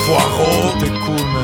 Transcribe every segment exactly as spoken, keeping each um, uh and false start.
voix rauque. T'es cool, man.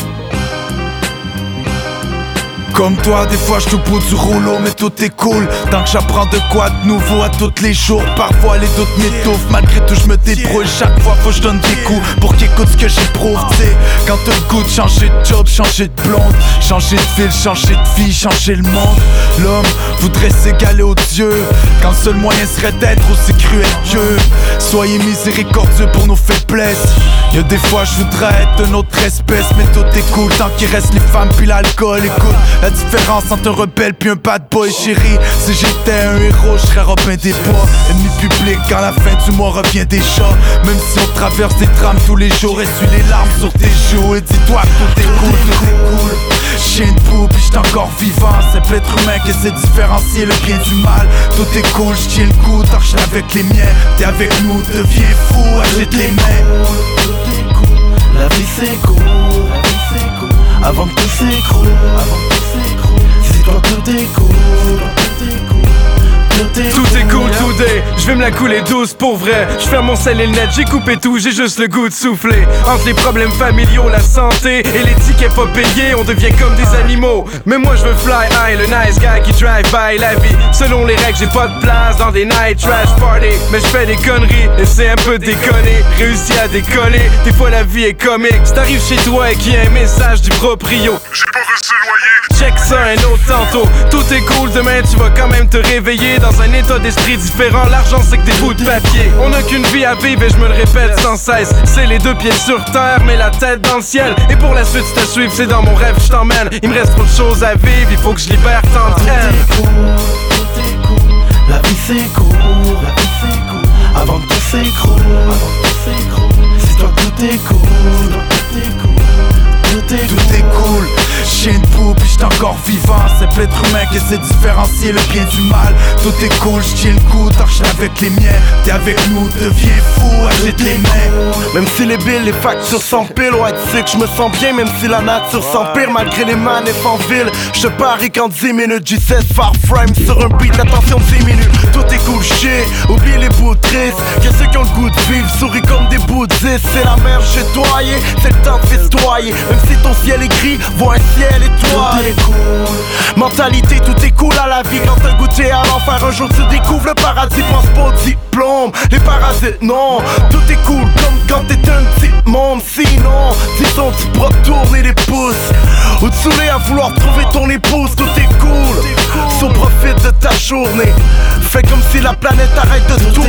Comme toi, des fois je te bout du rouleau, mais tout est cool. Tant que j'apprends de quoi de nouveau à tous les jours. Parfois les doutes m'étouffent, malgré tout je me débrouille. Chaque fois faut que je donne des coups pour qu'ils écoutent ce que j'éprouve. T'sais, quand t'as le goût de changer de job, changer de blonde, changer de ville, changer de vie, changer le monde. L'homme voudrait s'égaler aux dieux, quand le seul moyen serait d'être aussi cruel que. Soyez miséricordieux pour nos faiblesses. Y'a des fois je voudrais être d'une autre espèce, mais tout est cool tant qu'il reste les femmes puis l'alcool. Écoute la différence entre un rebelle puis un bad boy, chérie. Si j'étais un héros, je serais Robin des Bois. Ennemi public quand la fin du mois revient déjà. Même si on traverse des drames tous les jours, essuie les larmes sur tes joues et dis-toi que tout est cool, tout est cool. Chien de boue pis j'suis encore vivant. C'est être humain qui sait différencier le bien du mal. Tout est cool, j'tiens le coup, t'as j'suis avec les miens. T'es avec nous, deviens fou, agite les mains. Tout est cool, la vie c'est cool, la vie c'est cool. Avant que tout s'écroule, avant que tout s'écroule. Si toi tout est cool, tout est cool. Tout est, tout est cool today, je vais me la couler douce pour vrai. Je ferme mon sel et le net, j'ai coupé tout, j'ai juste le goût de souffler. Entre les problèmes familiaux, la santé et les tickets pas payés, on devient comme des animaux. Mais moi je veux fly high, le nice guy qui drive by la vie. Selon les règles, j'ai pas de place dans des night trash party. Mais je fais des conneries et c'est un peu déconné. Réussi à décoller, des fois la vie est comique. Si t'arrives chez toi et qu'il y a un message du proprio, j'ai pas resté loyer. Check ça un autre tantôt. Tout est cool, demain tu vas quand même te réveiller dans un état d'esprit différent. L'argent c'est que des bouts de papier. On n'a qu'une vie à vivre et je me le répète sans cesse. C'est les deux pieds sur terre mais la tête dans le ciel. Et pour la suite c'est à suivre, c'est dans mon rêve je t'emmène. Il me reste trop de choses à vivre, il faut que je libère tant de haine. Tout est cool, tout est cool. La vie c'est cool, la vie c'est cool. Avant que tout s'écroule, avant que tout s'écroule. Si toi tout est cool, tout est cool. Tout est, tout est cool, chien de boue pis j'suis encore vivant. C'est l'être humain qui sait différencier le bien du mal. Tout est cool, j'tiens le coup, t'as j'suis avec les miens. T'es avec nous, deviens fou, agite les mains. Même si les billes, les factures s'empilent, ouais tu sais que j'me sens bien. Même si la nature s'empire, malgré les manifs en ville. J'te parie qu'en dix minutes, G seize far frame sur un beat, l'attention dix minutes. Tout est cool, shit, oublie les bouts tristes. Que ceux qui ont le goût de vivre souris comme des bouddhistes. C'est la mer, j'ai doyé, c'est le temps de festoyer. Même si ton ciel est gris, vois un ciel étoilé. Tout est cool. Mentalité, tout est cool à la vie. Quand t'as goûté à l'enfer, un jour tu découvres le paradis. Pense pas au diplôme, les parasites, non. Tout est cool, comme quand t'es un petit monde. Sinon, disons tu pourras tourner les pouces ou te saouler à vouloir trouver ton épouse. Tout est cool, so profite de ta journée. Fais comme si la planète arrête de tourner.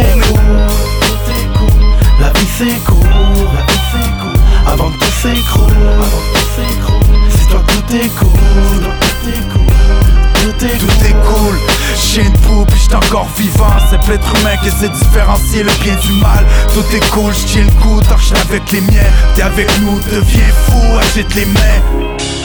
Tout est cool, la vie c'est cool, la vie c'est cool. Avant que tout s'écroule, avant que tout s'écroule. Si toi tout est cool, tout est cool. Tout est, tout est cool, chien de boue pis j'suis encore vivant. C'est l'être humain qui sait différencier le bien du mal. Tout est cool, j'tiens le coup, t'as j'suis avec les miens. T'es avec nous, deviens fou, agite les mains.